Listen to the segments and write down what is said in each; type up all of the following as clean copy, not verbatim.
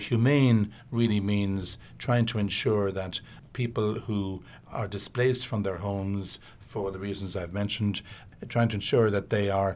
Humane really means trying to ensure that people who are displaced from their homes for the reasons I've mentioned, trying to ensure that they are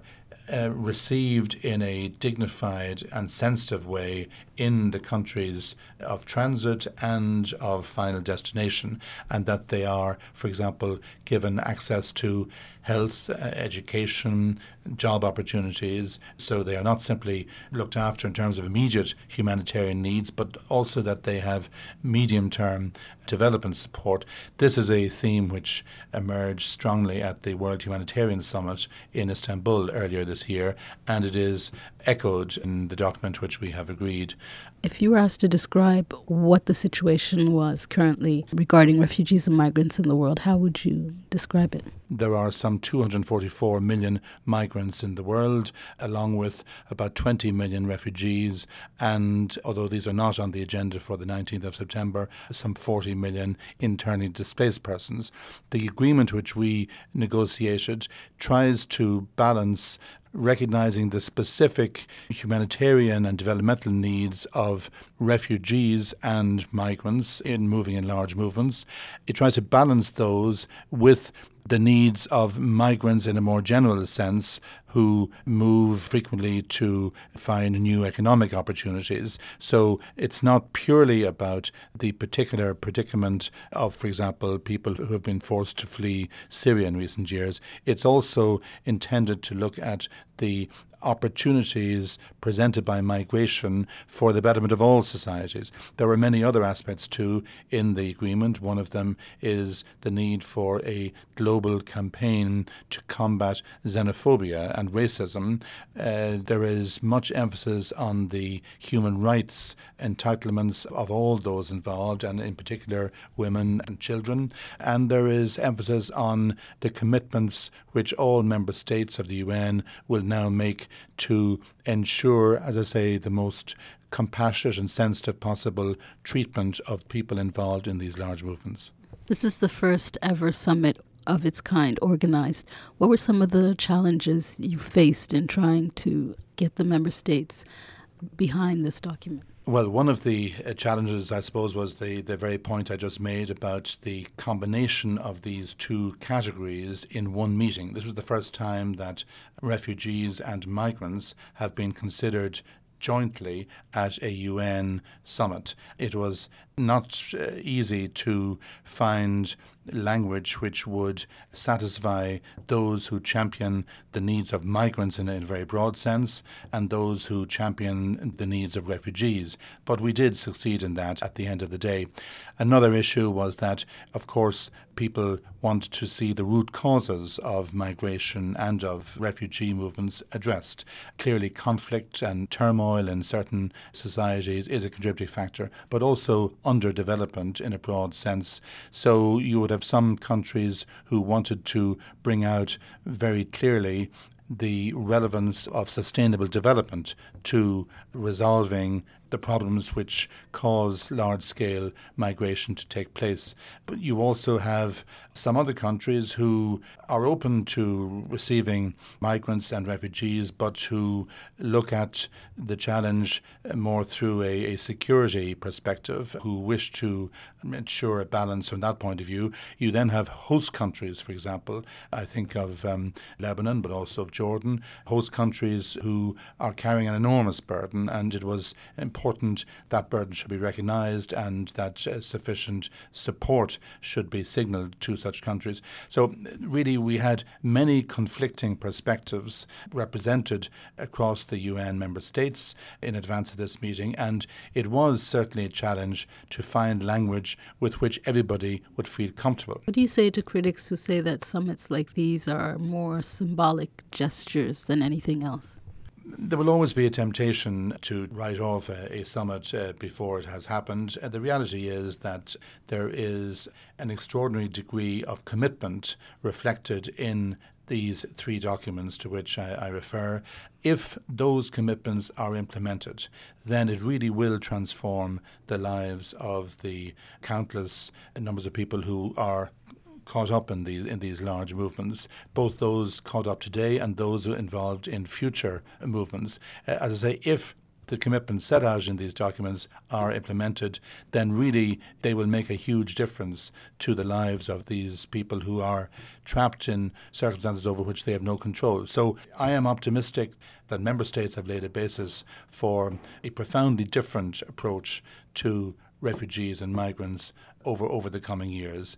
received in a dignified and sensitive way in the countries of transit and of final destination, and that they are, for example, given access to health, education, job opportunities, so they are not simply looked after in terms of immediate humanitarian needs, but also that they have medium-term development support. This is a theme which emerged strongly at the World Humanitarian Summit in Istanbul earlier this year, and it is echoed in the document which we have agreed. If you were asked to describe what the situation was currently regarding refugees and migrants in the world, how would you describe it? There are some 244 million migrants in the world, along with about 20 million refugees, and although these are not on the agenda for the 19th of September, some 40 million internally displaced persons. The agreement which we negotiated tries to balance recognizing the specific humanitarian and developmental needs of refugees and migrants in moving in large movements. It tries to balance those with the needs of migrants in a more general sense who move frequently to find new economic opportunities. So it's not purely about the particular predicament of, for example, people who have been forced to flee Syria in recent years. It's also intended to look at the opportunities presented by migration for the betterment of all societies. There are many other aspects too in the agreement. One of them is the need for a global campaign to combat xenophobia and racism. There is much emphasis on the human rights entitlements of all those involved, and in particular women and children. And there is emphasis on the commitments which all member states of the UN will now make to ensure, as I say, the most compassionate and sensitive possible treatment of people involved in these large movements. This is the first ever summit of its kind organized. What were some of the challenges you faced in trying to get the member states behind this document? Well, one of the challenges, I suppose, was the very point I just made about the combination of these two categories in one meeting. This was the first time that refugees and migrants have been considered jointly at a UN summit. It was not easy to find language which would satisfy those who champion the needs of migrants in a very broad sense and those who champion the needs of refugees. But we did succeed in that at the end of the day. Another issue was that, of course, people want to see the root causes of migration and of refugee movements addressed. Clearly, conflict and turmoil in certain societies is a contributing factor, but also underdevelopment in a broad sense. So you would have some countries who wanted to bring out very clearly the relevance of sustainable development to resolving the problems which cause large-scale migration to take place. But you also have some other countries who are open to receiving migrants and refugees, but who look at the challenge more through a security perspective, who wish to ensure a balance from that point of view. You then have host countries, for example. I think of Lebanon, but also of Jordan, host countries who are carrying an enormous burden, and it was important that burden should be recognised and that sufficient support should be signalled to such countries. So really we had many conflicting perspectives represented across the UN member states in advance of this meeting, and it was certainly a challenge to find language with which everybody would feel comfortable. What do you say to critics who say that summits like these are more symbolic gestures than anything else? There will always be a temptation to write off a summit before it has happened. The reality is that there is an extraordinary degree of commitment reflected in these three documents to which I refer. If those commitments are implemented, then it really will transform the lives of the countless numbers of people who are caught up in these large movements, both those caught up today and those who are involved in future movements. As I say, if the commitments set out in these documents are implemented, then really they will make a huge difference to the lives of these people who are trapped in circumstances over which they have no control. So I am optimistic that member states have laid a basis for a profoundly different approach to refugees and migrants over the coming years.